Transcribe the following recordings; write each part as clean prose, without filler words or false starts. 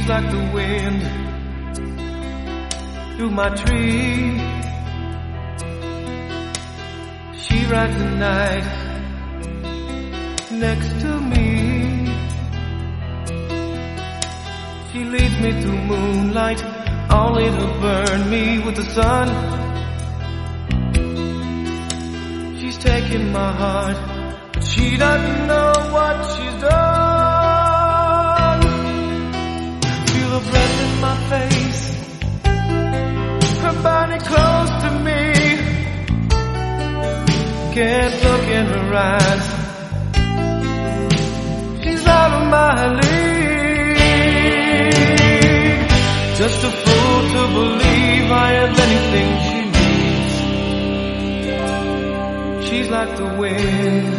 She's like the wind through my tree. She rides the night next to me. She leads me through moonlight, only to burn me with the sun. She's taking my heart, but she doesn't know what she's done. Feel her breath in my face, her body close to me. Can't look in her eyes, she's out of my league. Just a fool to believe I have anything she needs. She's like the wind.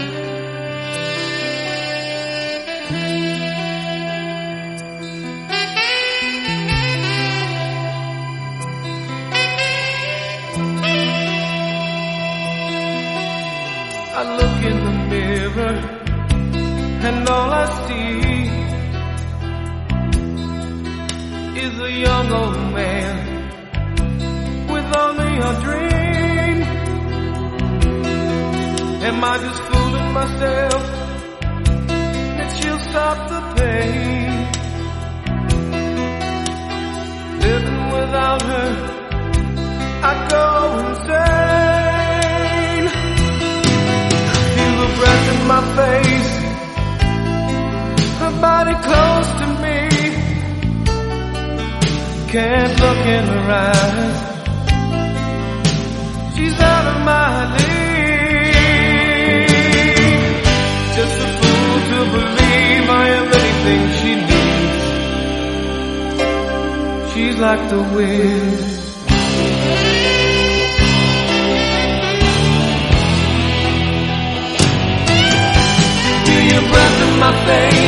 I look in the mirror and all I see is a young old man with only a dream. Am I just fooling myself that she'll stop the pain? Living without her, I go insane. Feel the breath in my face, her body close to me. Can't look in her eyes, she's out of my league. Just a fool to believe I am anything she needs. She's like the wind. Feel your breath in my face,